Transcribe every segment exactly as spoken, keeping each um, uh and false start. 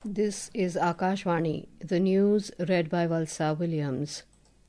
This is Akashvani, the news read by Valsa Williams.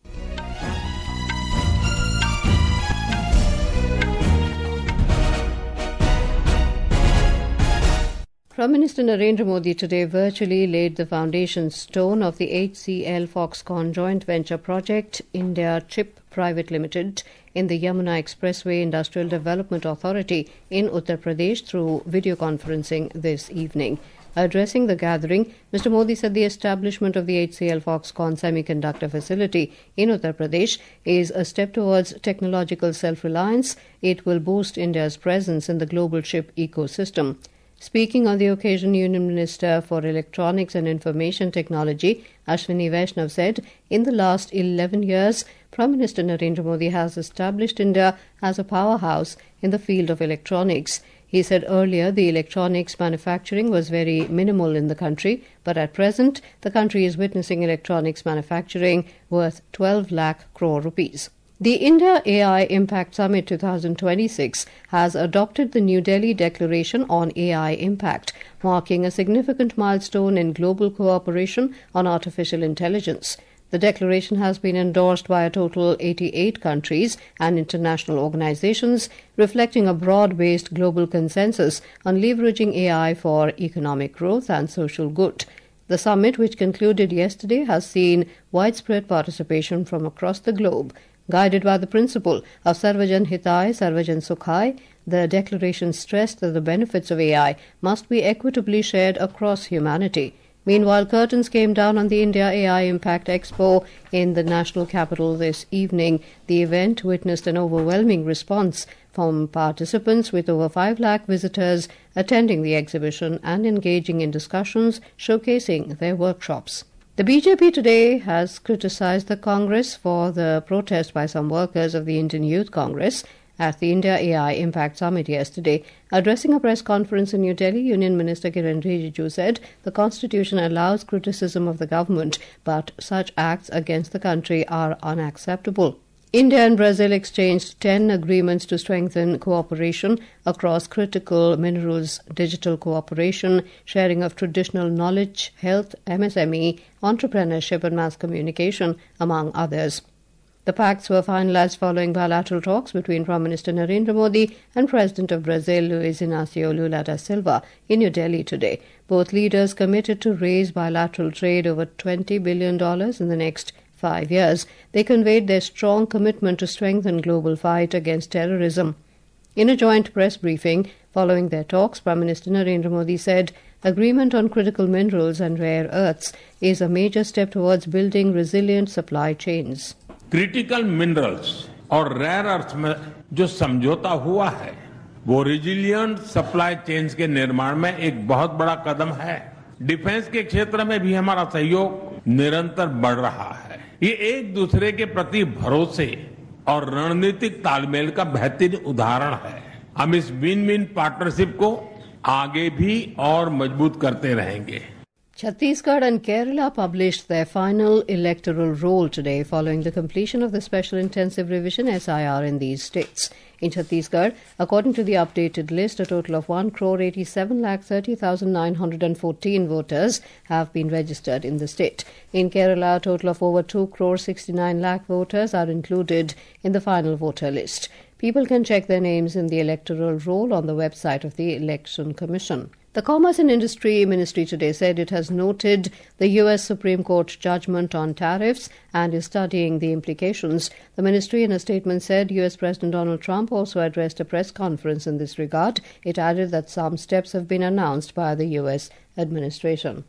Prime Minister Narendra Modi today virtually laid the foundation stone of the H C L Foxconn joint venture project India Chip Private Limited in the Yamuna Expressway Industrial Development Authority in Uttar Pradesh through video conferencing this evening. Addressing the gathering, Mister Modi said the establishment of the H C L Foxconn semiconductor facility in Uttar Pradesh is a step towards technological self-reliance. It will boost India's presence in the global chip ecosystem. Speaking on the occasion, Union Minister for Electronics and Information Technology, Ashwini Vaishnav, said, in the last eleven years, Prime Minister Narendra Modi has established India as a powerhouse in the field of electronics. He said earlier the electronics manufacturing was very minimal in the country, but at present the country is witnessing electronics manufacturing worth twelve lakh crore rupees. The India A I Impact Summit twenty twenty-six has adopted the New Delhi Declaration on A I Impact, marking a significant milestone in global cooperation on artificial intelligence. The declaration has been endorsed by a total eighty-eight countries and international organizations, reflecting a broad-based global consensus on leveraging A I for economic growth and social good. The summit, which concluded yesterday, has seen widespread participation from across the globe. Guided by the principle of Sarvajan Hitai, Sarvajan Sukhai, the declaration stressed that the benefits of A I must be equitably shared across humanity. Meanwhile, curtains came down on the India A I Impact Expo in the national capital this evening. The event witnessed an overwhelming response from participants, with over five lakh visitors attending the exhibition and engaging in discussions showcasing their workshops. The B J P today has criticized the Congress for the protest by some workers of the Indian Youth Congress at the India A I Impact Summit yesterday. Addressing a press conference in New Delhi, Union Minister Kiren Rijiju said the Constitution allows criticism of the government, but such acts against the country are unacceptable. India and Brazil exchanged ten agreements to strengthen cooperation across critical minerals, digital cooperation, sharing of traditional knowledge, health, M S M E, entrepreneurship and mass communication, among others. The pacts were finalized following bilateral talks between Prime Minister Narendra Modi and President of Brazil, Luiz Inácio Lula da Silva, in New Delhi today. Both leaders committed to raise bilateral trade over twenty billion dollars in the next five years. They conveyed their strong commitment to strengthen global fight against terrorism. In a joint press briefing following their talks, Prime Minister Narendra Modi said agreement on critical minerals and rare earths is a major step towards building resilient supply chains. Critical minerals और rare earth में जो समझौता हुआ है वो resilient supply chains के निर्माण में एक बहुत बड़ा कदम है। डिफेंस के क्षेत्र में भी हमारा सहयोग निरंतर बढ़ रहा है। ये एक दूसरे के प्रति भरोसे और रणनीतिक तालमेल का बेहतरीन उदाहरण है। हम इस विन विन पार्टनरशिप को आगे भी और मजबूत करते रहेंगे। Chhattisgarh and Kerala published their final electoral roll today following the completion of the Special Intensive Revision S I R in these states. In Chhattisgarh, according to the updated list, a total of one crore eighty-seven lakh thirty thousand nine hundred fourteen voters have been registered in the state. In Kerala, a total of over two crore sixty-nine lakh voters are included in the final voter list. People can check their names in the electoral roll on the website of the Election Commission. The Commerce and Industry Ministry today said it has noted the U S Supreme Court judgment on tariffs and is studying the implications. The ministry in a statement said U S President Donald Trump also addressed a press conference in this regard. It added that some steps have been announced by the U S administration.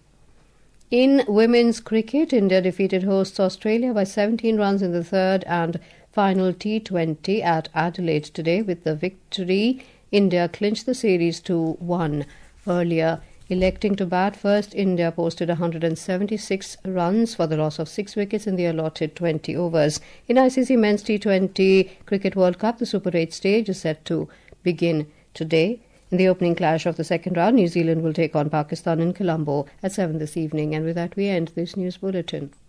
In women's cricket, India defeated hosts Australia by seventeen runs in the third and final T twenty at Adelaide today. With the victory, India clinched the series to one. Earlier, electing to bat first, India posted one hundred seventy-six runs for the loss of six wickets in the allotted twenty overs. In I C C Men's T twenty Cricket World Cup, the Super eight stage is set to begin today. In the opening clash of the second round, New Zealand will take on Pakistan in Colombo at seven this evening. And with that, we end this news bulletin.